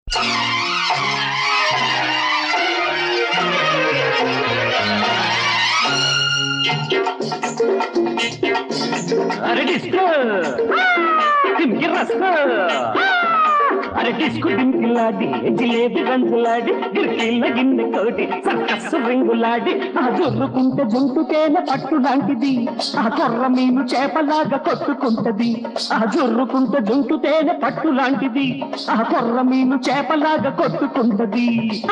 अरे डिस्को टिमकी रस्को अरे डिस्को टिमकीलाडी జిలేబీ గంజలాడి గిరికీల గిన్నె కోటి సర్కస్ రింగులాడి ఆ జొర్రుకుంటే జంతుకేన పట్టు లాంటిది ఆ కొర్ర మీను చేపలాగా కొట్టుకుంటది ఆ జొర్రుకుంటే జంతుతేన పట్టు లాంటిది ఆ కొర్ర మీను చేపలాగా కొట్టుకుంటది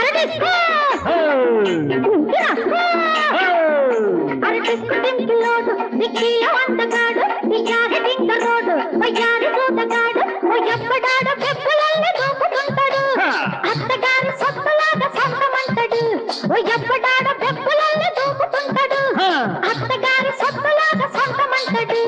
అరే డిస్కో టింకిలోడు నిక్కీయ వంటగాడు నియారి టింకరోడు వయ్యారి దూతగాడు ఎప్పడాడు పెప్పులల్ని దూకుతుంటాడు అత్తగారి సొత్తులాగా సొంతమంటాడు ఎప్పడాడు పెప్పులల్ని దూకుతుంటాడు అత్తగారి సొత్తులాగా సొంతమంటాడు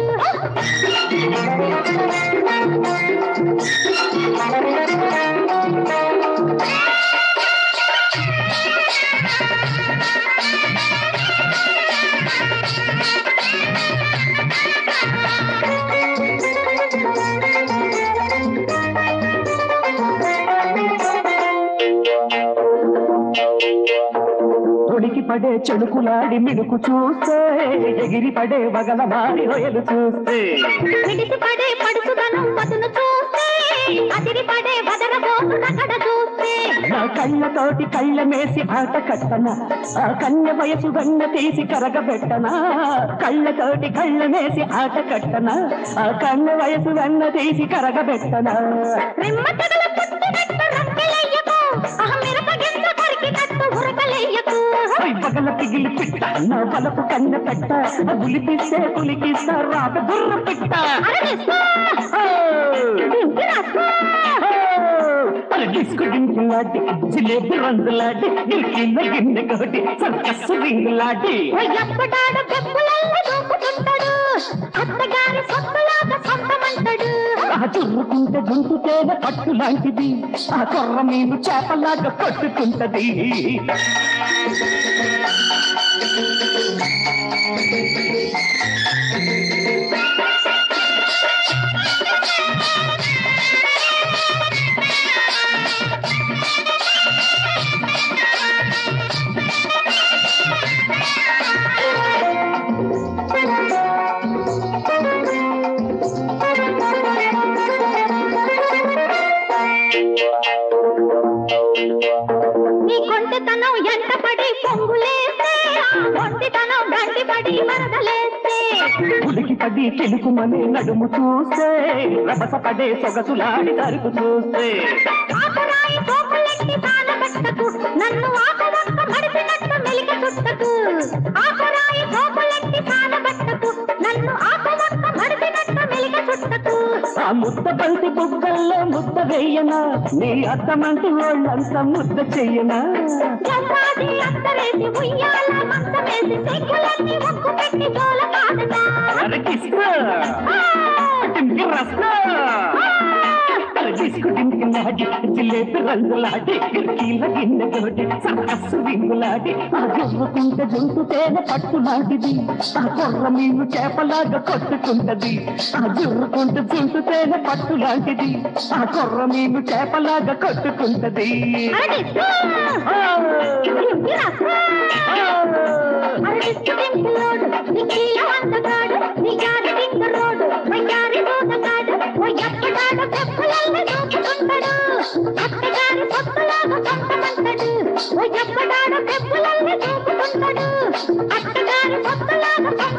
ఉడికి పడే చెడుకులాడి మిడుకు చూస్తే ఎగిరి పడే వగల మారి హొయలు చూస్తే విడిసి పడే పడుచుదనం పదును చూస్తే అదిరి పడే వదరబోతు నగడ చూస్తే నా కళ్ళతోటి కళ్ళ మేసి ఆట కట్టనా ఆ కన్య వయసు గన్న తీసి కరగబెట్టనా కళ్ళతోటి కళ్ళ మేసి ఆట కట్టనా ఆ కన్య వయసు గన్న తీసి కరగబెట్టనా నిమ్మ తగల పుట్టినట్టు రంకెలయ్యకు మిరపగింజ కొరికినట్టు ఉరకలయ్యకు పగల పిగిలి పిట్ట నా బలపు కన్న పెట్ట గులిపిస్తే పులికిస్తా రాక బుర్ర పిట్ట డిస్కు డింకులాటి జిలేబీ రంజులాటి గిరికీల గిన్నె కోటి సర్కస్ రింగులాటి ఎప్పటాడు పెప్పులల్ని దూకుతుంటాడు అత్తగారి సొత్తులాగా సొంతమంటాడు ఆ చుర్రుకుంటే జంతుతేన పట్టు లాంటిది ఆ కొర్ర మీను చేపలాగా కొట్టుకుంటది నీ కొంటెతనం ఎంటపడి పొంగులేస్తే కొంటెతనం గంటిపడి వరదలేస్తే ఉలికి పడి కెలుకుమని నడుము చూస్తే రభస పడే సొగసులాడి తరుపు చూస్తే ఆకురాయి సోపులెట్టి తానబెట్టకు నన్ను ఆకువక్క మడిపినట్టు మెలిక చుట్టకు ఆకురాయి సోపులెట్టి తానబెట్టకు నన్ను ఆకువక్క మడిపినట్టు మెలిక చుట్టకు ఆ ముద్ద బంతి బుగ్గల్లో ముద్ద వేయనా నీ అత్తమంటి వాళ్ళంతా ముద్ద చెయ్యనా జవ్వాది అత్తరేసి ఉయ్యాల మంచమేసి చెక్కులన్నీ ఒక్కు పెట్టి జోల కాదనా డిస్కు డింకిలాడి జిలేబీ రంగులాడి గిరికీల గిన్నె తోటి సర్కస్ రింగులాడి ఆ జొర్రుకుంటే జంతుతేన పట్టు లాంటిది ఆ కొర్ర మీను చేపలాగా కొట్టుకుంటది ఆ జొర్రుకుంటే జంతుతేన పట్టు లాంటిది ఆ కొర్ర మీను చేపలాగా కొట్టుకుంటది నిక్కీల వంటగాడు నియారి టింకరోడు వయ్యారి దూతగాడు ఎప్పడాడు పెప్పులల్ని దూకుతుంటాడు అత్తగారి సొత్తులాగా సొంతమంటాడు ఎప్పడాడు పెప్పులల్ని దూకుతుంటాడు అత్తగారి సొత్తులాగా